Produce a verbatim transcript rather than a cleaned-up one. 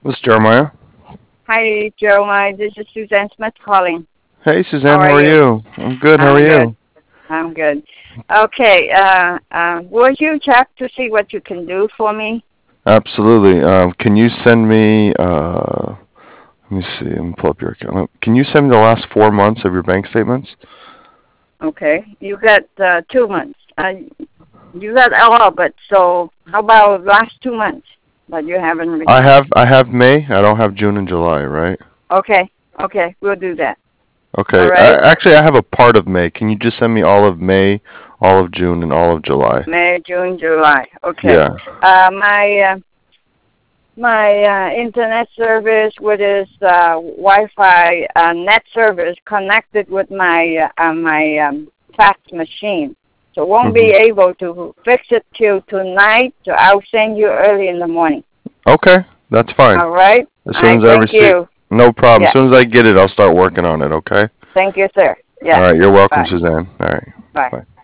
This is Jeremiah. Hi, Jeremiah. This is Suzanne Smith calling. Hey, How Suzanne, how are are you? you? I'm good. How are I'm good. you? I'm good. Okay. Uh, uh, will you check to see what you can do for me? Absolutely. Um, can you send me? Uh, let me see. Let me pull up your account. Can you send me the last four months of your bank statements? Okay. You got uh, two months. Uh, you got all, but so how about last two months that you haven't I received? have. I have May. I don't have June and July. Right? Okay. Okay. We'll do that. All Okay. I, right. actually, I have a part of May. Can you just send me all of May, all of June, and all of July? May, June, July. Okay. Yeah. Uh, my uh, my uh, internet service with its uh, Wi-Fi uh, net service connected with my uh, uh, my um, fax machine, so won't hmm be able to fix it till tonight. So I'll send you early in the morning. Okay. That's fine. All right. As soon I as I thank receive. you. No problem. As Yeah. soon as I get it, I'll start working on it. Okay. Thank you, sir. All Yeah. right. You're welcome, Bye. Suzanne. All right. Bye. Bye.